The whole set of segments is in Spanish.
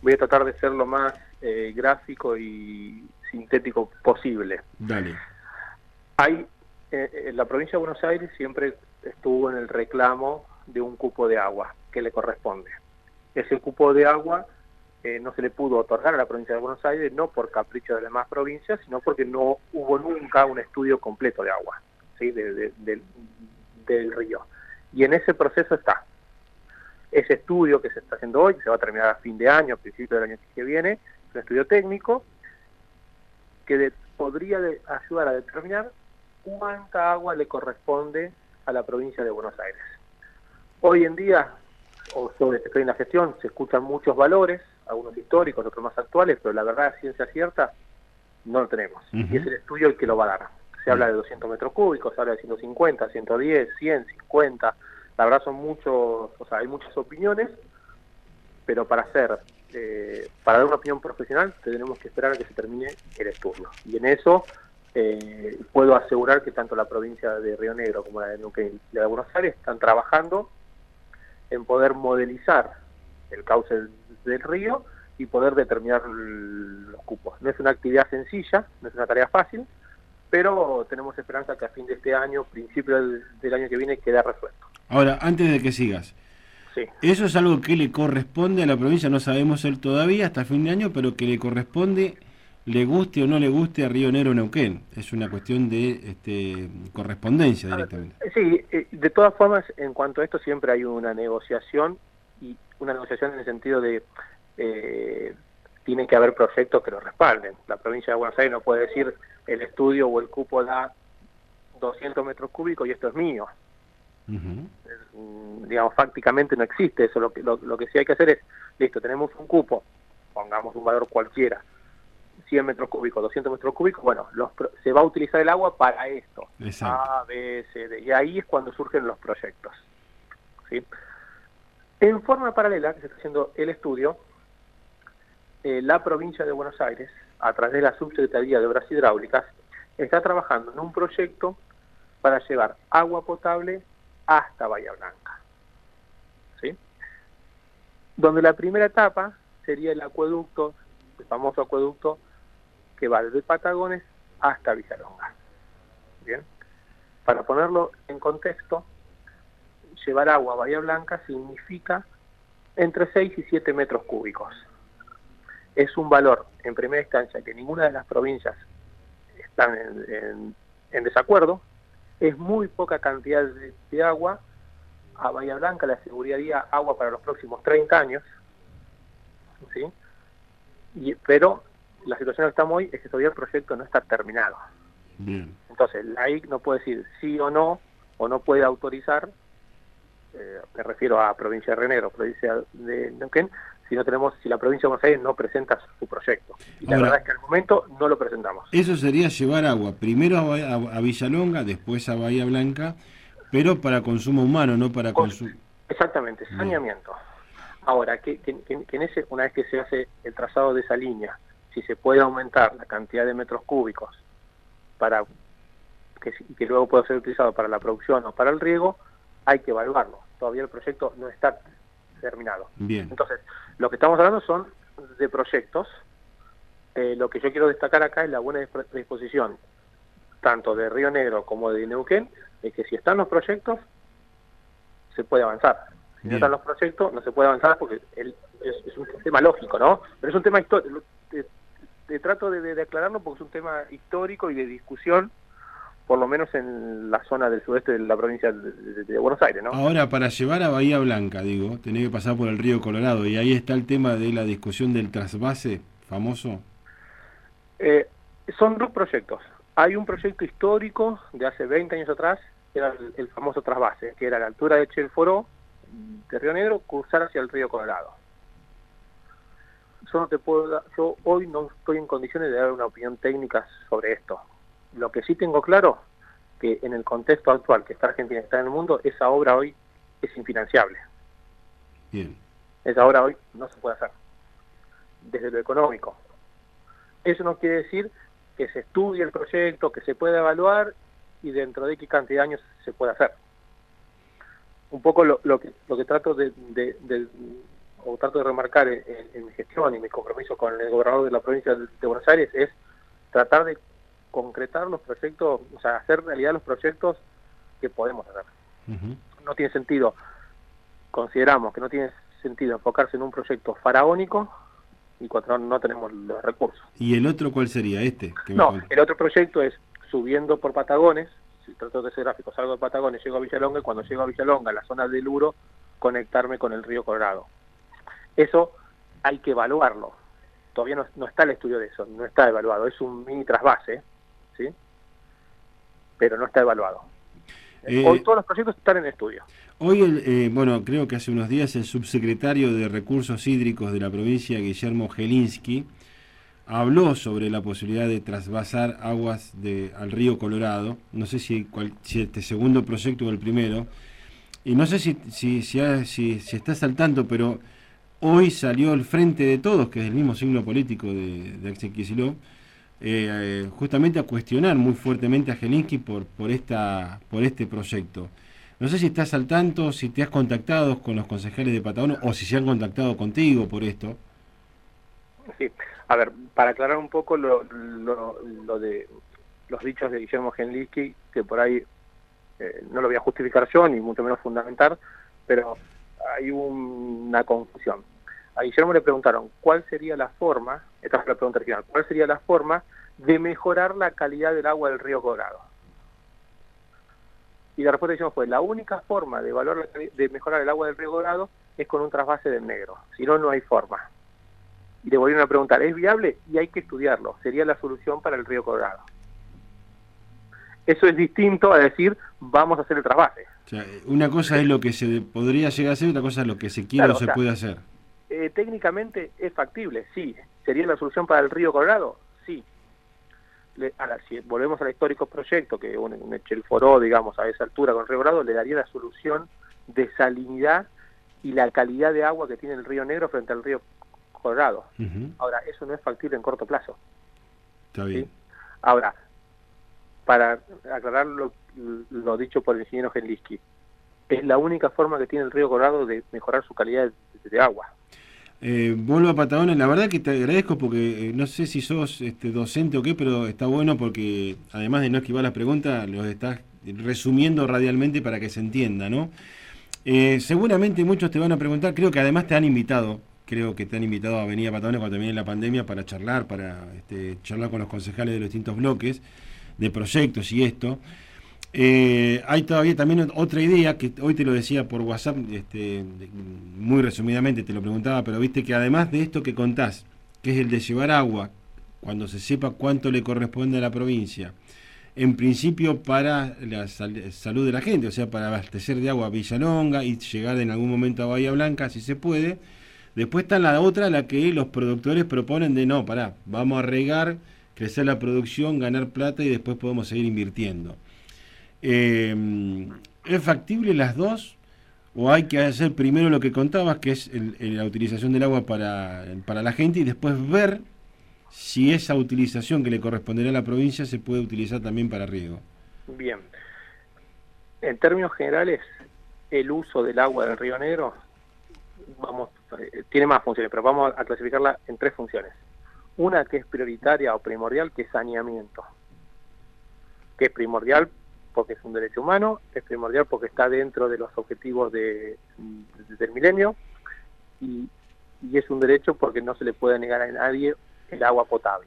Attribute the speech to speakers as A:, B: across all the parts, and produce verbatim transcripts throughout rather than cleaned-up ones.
A: voy a tratar de ser lo más eh, gráfico y sintético posible.
B: Dale.
A: Hay, eh, en la provincia de Buenos Aires siempre estuvo en el reclamo de un cupo de agua que le corresponde. Ese cupo de agua eh, no se le pudo otorgar a la provincia de Buenos Aires, no por capricho de las demás provincias, sino porque no hubo nunca un estudio completo de agua, ¿sí? de, de, de, del río. Y en ese proceso está. Ese estudio que se está haciendo hoy, que se va a terminar a fin de año, a principio del año que viene, es un estudio técnico que de, podría de, ayudar a determinar cuánta agua le corresponde a la provincia de Buenos Aires. Hoy en día, o sobre que estoy en la gestión, se escuchan muchos valores, algunos históricos, otros más actuales, pero la verdad, ciencia cierta, no lo tenemos. Uh-huh. Y es el estudio el que lo va a dar. Se uh-huh. habla de doscientos metros cúbicos, se habla de ciento cincuenta, ciento diez, cien, cincuenta... La verdad son muchos, o sea, hay muchas opiniones, pero para hacer, eh, para dar una opinión profesional tenemos que esperar a que se termine el estudio. Y en eso eh, puedo asegurar que tanto la provincia de Río Negro como la de Neuquén y la de Buenos Aires están trabajando en poder modelizar el cauce del, del río y poder determinar los cupos. No es una actividad sencilla, no es una tarea fácil, pero tenemos esperanza que a fin de este año, principio del, del año que viene, quede resuelto.
B: Ahora, antes de que sigas,
A: sí.
B: Eso es algo que le corresponde a la provincia, no sabemos él todavía hasta fin de año, pero que le corresponde, le guste o no le guste a Río Negro o Neuquén. Es una cuestión de este, correspondencia directamente.
A: Sí, de todas formas, en cuanto a esto siempre hay una negociación, y una negociación en el sentido de eh, tiene que haber proyectos que lo respalden. La provincia de Buenos Aires no puede decir el estudio o el cupo da doscientos metros cúbicos y esto es mío. Uh-huh. Digamos, fácticamente no existe eso. Lo que, lo, lo que sí hay que hacer es, listo, tenemos un cupo, pongamos un valor cualquiera, cien metros cúbicos, doscientos metros cúbicos, bueno, los, se va a utilizar el agua para esto.
B: Exacto.
A: A, B, C, D, y ahí es cuando surgen los proyectos, ¿sí? En forma paralela, que se está haciendo el estudio, eh, la provincia de Buenos Aires, a través de la Subsecretaría de Obras Hidráulicas, está trabajando en un proyecto para llevar agua potable hasta Bahía Blanca, ¿sí? Donde la primera etapa sería el acueducto, el famoso acueducto que va desde Patagones hasta Villalonga. Bien, para ponerlo en contexto, llevar agua a Bahía Blanca significa entre seis y siete metros cúbicos. Es un valor, en primera instancia, que ninguna de las provincias están en, en, en desacuerdo. Es muy poca cantidad de, de agua. A Bahía Blanca le aseguraría agua para los próximos treinta años, ¿sí? Y, pero la situación que estamos hoy es que todavía el proyecto no está terminado.
B: Bien.
A: Entonces, la I C no puede decir sí o no, o no puede autorizar, eh, me refiero a provincia de Río Negro, provincia de Neuquén, si no tenemos, si la provincia de Buenos Aires no presenta su proyecto. Y la
B: Ahora,
A: verdad es que al momento no lo presentamos.
B: Eso sería llevar agua primero a, a, a Villalonga, después a Bahía Blanca, pero para consumo humano, no para consumo.
A: Exactamente, saneamiento. Bien. Ahora, que, que, que, que en ese, una vez que se hace el trazado de esa línea, si se puede aumentar la cantidad de metros cúbicos para que, que luego pueda ser utilizado para la producción o para el riego, hay que evaluarlo. Todavía el proyecto no está terminado.
B: Bien.
A: Entonces, lo que estamos hablando son de proyectos. Eh, lo que yo quiero destacar acá es la buena disposición, tanto de Río Negro como de Neuquén, de que si están los proyectos, se puede avanzar. Si Bien. no están los proyectos, no se puede avanzar porque el, es, es un tema lógico, ¿no? Pero es un tema histórico. Te, te trato de, de, de aclararlo porque es un tema histórico y de discusión, por lo menos en la zona del sudeste de la provincia de, de, de Buenos Aires, ¿no?
B: Ahora, para llevar a Bahía Blanca, digo, tenés que pasar por el río Colorado, y ahí está el tema de la discusión del trasvase famoso.
A: Eh, son dos proyectos. Hay un proyecto histórico de hace veinte años atrás, que era el, el famoso trasvase, que era a la altura de Chelforó, de Río Negro, cruzar hacia el río Colorado. Yo no te puedo dar, yo hoy no estoy en condiciones de dar una opinión técnica sobre esto. Lo que sí tengo claro, que en el contexto actual que está Argentina, está en el mundo, esa obra hoy es infinanciable.
B: Bien.
A: Esa obra hoy no se puede hacer, desde lo económico. Eso no quiere decir que se estudie el proyecto, que se pueda evaluar y dentro de qué cantidad de años se puede hacer. Un poco lo, lo, que, lo que trato de, de, de o trato de remarcar en, en, en mi gestión y mi compromiso con el gobernador de la provincia de, de Buenos Aires es tratar de concretar los proyectos, o sea, hacer realidad los proyectos que podemos hacer. Uh-huh. No tiene sentido, consideramos que no tiene sentido enfocarse en un proyecto faraónico y cuando no, no tenemos los recursos.
B: ¿Y el otro cuál sería este? Que
A: no, el otro proyecto es subiendo por Patagones, si trato de ser gráfico, salgo de Patagones, llego a Villalonga y cuando llego a Villalonga, la zona del Uro, conectarme con el río Colorado. Eso hay que evaluarlo. Todavía no, no está el estudio de eso, no está evaluado. Es un mini trasvase, ¿sí? Pero no está evaluado. Eh, hoy todos los proyectos están en estudio.
B: Hoy, el, eh, bueno, creo que hace unos días el subsecretario de Recursos Hídricos de la provincia, Guillermo Gelinsky, habló sobre la posibilidad de trasvasar aguas de, al río Colorado. No sé si, cual, si este segundo proyecto o el primero. Y no sé si, si, si, si, si estás al tanto, pero hoy salió el Frente de Todos, que es el mismo signo político de, de Axel Kicillof, eh, eh, justamente a cuestionar muy fuertemente a Gelinsky por, por, esta, por este proyecto. No sé si estás al tanto, si te has contactado con los concejales de Patagonia o si se han contactado contigo por esto.
A: Sí, a ver, para aclarar un poco lo, lo, lo de los dichos de Guillermo Gelinsky, que por ahí eh, no lo voy a justificar yo, ni mucho menos fundamentar, pero hay un, una confusión. A Guillermo le preguntaron cuál sería la forma, esta es la pregunta original, cuál sería la forma de mejorar la calidad del agua del río Colorado. Y la respuesta de Guillermo fue, la única forma de, evaluar la, de mejorar el agua del río Colorado es con un trasvase del Negro, si no, no hay forma. Y le volvieron a preguntar, ¿es viable? Y hay que estudiarlo, sería la solución para el río Colorado. Eso es distinto a decir, vamos a hacer el trasvase.
B: O sea, una cosa es lo que se podría llegar a hacer, otra cosa es lo que se quiere claro, o se o sea, puede hacer.
A: Eh, técnicamente es factible, sí. ¿Sería la solución para el río Colorado? Sí. Le, ahora, si volvemos al histórico proyecto, que un, un Echelforó, digamos, a esa altura con el río Colorado, le daría la solución de salinidad y la calidad de agua que tiene el río Negro frente al río Colorado. Uh-huh. Ahora, eso no es factible en corto plazo.
B: Está bien.
A: ¿Sí? Ahora, para aclarar lo, lo dicho por el ingeniero Gelinsky, es la única forma que tiene el río Colorado de mejorar su calidad de, de agua.
B: Eh, vuelvo a Patagonia, la verdad que te agradezco porque eh, no sé si sos este, docente o qué, pero está bueno porque además de no esquivar las preguntas, los estás resumiendo radialmente para que se entienda, ¿no? Eh, seguramente muchos te van a preguntar, creo que además te han invitado, creo que te han invitado a venir a Patagonia cuando termine la pandemia para charlar, para este, charlar con los concejales de los distintos bloques de proyectos y esto. Eh, hay todavía también otra idea que hoy te lo decía por WhatsApp, este, muy resumidamente te lo preguntaba, pero viste que además de esto que contás, que es el de llevar agua, cuando se sepa cuánto le corresponde a la provincia, en principio para la sal salud de la gente, o sea, para abastecer de agua a Villalonga y llegar en algún momento a Bahía Blanca, si se puede. Después está la otra, la que los productores proponen de no, pará, vamos a regar, crecer la producción, ganar plata y después podemos seguir invirtiendo. Eh, ¿Es factible las dos? ¿O hay que hacer primero lo que contabas, que es el, el, la utilización del agua para, para la gente, y después ver si esa utilización que le corresponderá a la provincia se puede utilizar también para riego?
A: Bien. En términos generales, el uso del agua del Río Negro vamos, eh, tiene más funciones, pero vamos a clasificarla en tres funciones. Una que es prioritaria o primordial, que es saneamiento, que es primordial porque es un derecho humano, es primordial porque está dentro de los objetivos de, de, del milenio, y, y es un derecho porque no se le puede negar a nadie el agua potable.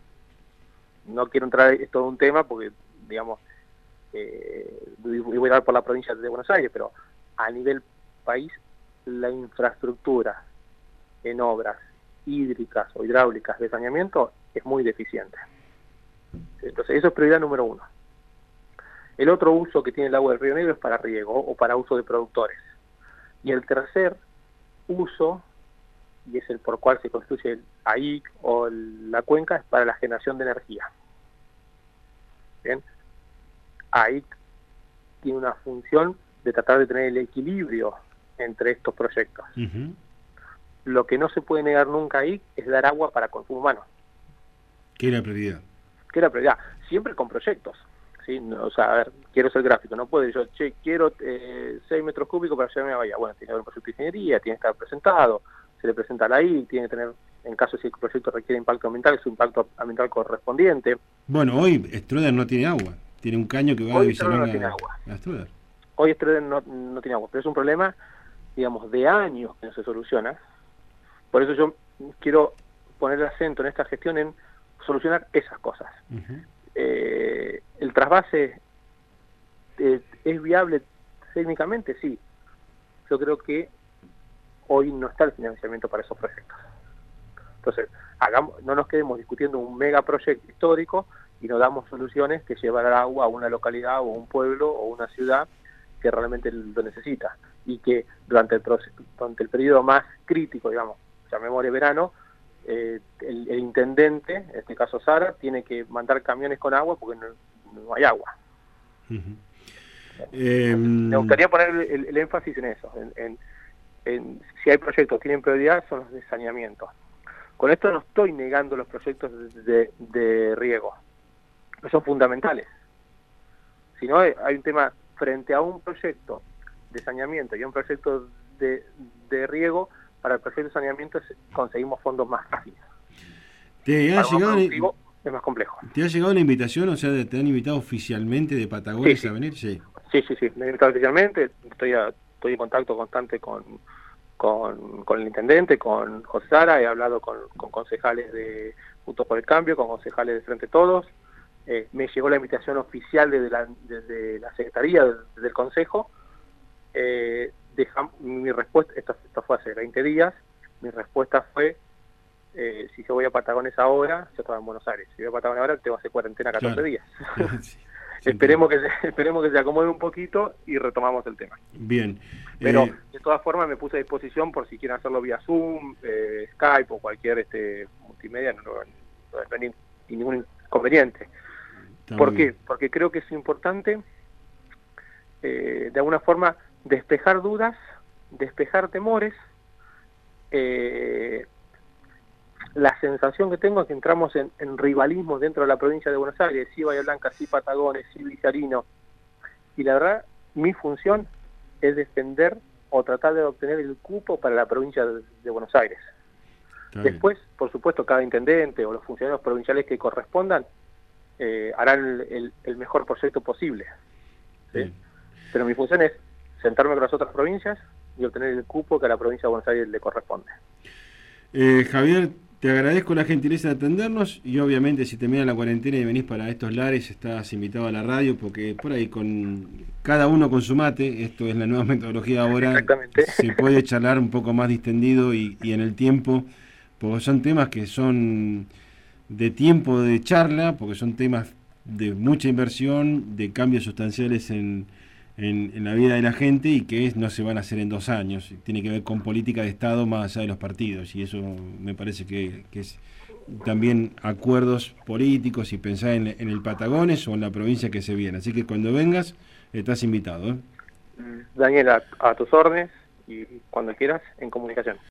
A: No quiero entrar en todo un tema porque, digamos, eh, voy a hablar por la provincia de Buenos Aires, pero a nivel país, la infraestructura en obras hídricas o hidráulicas de saneamiento es muy deficiente. Entonces, eso es prioridad número uno. El otro uso que tiene el agua del Río Negro es para riego o para uso de productores. Y el tercer uso, y es el por cual se construye el A I C o el, la cuenca, es para la generación de energía. Bien, A I C tiene una función de tratar de tener el equilibrio entre estos proyectos. Uh-huh. Lo que no se puede negar nunca ahí es dar agua para consumo humano.
B: ¿Qué es la prioridad?
A: ¿Qué es la prioridad? Siempre con proyectos. ¿Sí? No, o sea, a ver, quiero ser gráfico, no puedo yo, che, quiero eh, seis metros cúbicos para llevarme a Bahía. Bueno, tiene que haber un proyecto de ingeniería, tiene que estar presentado, se le presenta a la I, tiene que tener, en caso si el proyecto requiere impacto ambiental, su impacto ambiental correspondiente.
B: Bueno, hoy Stroeder no tiene agua, tiene un caño que va
A: Hoy
B: de Villalonga
A: no tiene agua.
B: a Stroeder.
A: Hoy Stroeder no, no tiene agua, pero es un problema, digamos, de años que no se soluciona. Por eso yo quiero poner el acento en esta gestión en solucionar esas cosas. Uh-huh. eh, el trasvase eh, es viable técnicamente, sí. Yo creo que hoy no está el financiamiento para esos proyectos. Entonces, hagamos, no nos quedemos discutiendo un megaproyecto histórico y no damos soluciones que llevan el agua a una localidad o un pueblo o una ciudad que realmente lo necesita, y que durante el, durante el periodo más crítico, digamos, llamémosle verano, eh, el, el intendente, en este caso Sara, tiene que mandar camiones con agua porque no, no hay agua. Uh-huh. eh, Me gustaría poner el, el énfasis en eso, en, en, en si hay proyectos que tienen prioridad, son los de saneamiento. Con esto no estoy negando los proyectos de, de, de riego, que son fundamentales. Si no, hay un tema frente a un proyecto de saneamiento y un proyecto de, de riego. Para el proyecto de saneamiento conseguimos fondos más fáciles.
B: ¿Te ha, llegado una,
A: es más complejo.
B: ¿Te ha llegado una invitación? O sea, ¿te han invitado oficialmente de Patagones
A: sí, sí.
B: a venir? Sí,
A: sí, sí, sí. Me han invitado oficialmente. Estoy, a, estoy en contacto constante con, con, con el intendente, con José Sara. He hablado con, con concejales de Juntos por el Cambio, con concejales de Frente Todos. Eh, me llegó la invitación oficial desde la, desde la Secretaría, desde el Consejo. Eh, Deja, mi respuesta, esto, esto fue hace veinte días, mi respuesta fue, eh, si yo voy a Patagones ahora, yo estaba en Buenos Aires, si voy a Patagones ahora, tengo que hacer cuarentena catorce claro. días. Sí, esperemos, que se, esperemos que se acomode un poquito y retomamos el tema.
B: Bien.
A: Pero
B: eh...
A: de todas formas me puse a disposición por si quieren hacerlo vía Zoom, eh, Skype o cualquier este multimedia, no, no, no, no hay ni, ni ningún inconveniente. Está ¿Por qué? Bien. Porque creo que es importante, eh, de alguna forma, despejar dudas, despejar temores. Eh, la sensación que tengo es que entramos en, en rivalismo dentro de la provincia de Buenos Aires, sí Bahía Blanca, sí Patagones, sí Villarino, y la verdad, mi función es defender o tratar de obtener el cupo para la provincia de, de Buenos Aires. Después, por supuesto, cada intendente o los funcionarios provinciales que correspondan eh, harán el, el, el mejor proyecto posible, ¿sí? Pero mi función es sentarme con las otras provincias y obtener el cupo que a la provincia de Buenos Aires le corresponde.
B: Eh, Javier, te agradezco la gentileza de atendernos y obviamente si termina la cuarentena y venís para estos lares estás invitado a la radio porque por ahí con cada uno con su mate, esto es la nueva metodología ahora, se puede charlar un poco más distendido y, y en el tiempo, porque son temas que son de tiempo de charla, porque son temas de mucha inversión, de cambios sustanciales en En, en la vida de la gente y que es, no se van a hacer en dos años, tiene que ver con política de Estado más allá de los partidos y eso me parece que, que es también acuerdos políticos y pensar en, en el Patagones o en la provincia que se viene, así que cuando vengas estás invitado, ¿eh?
A: Daniel, a, a tus órdenes y cuando quieras en comunicación.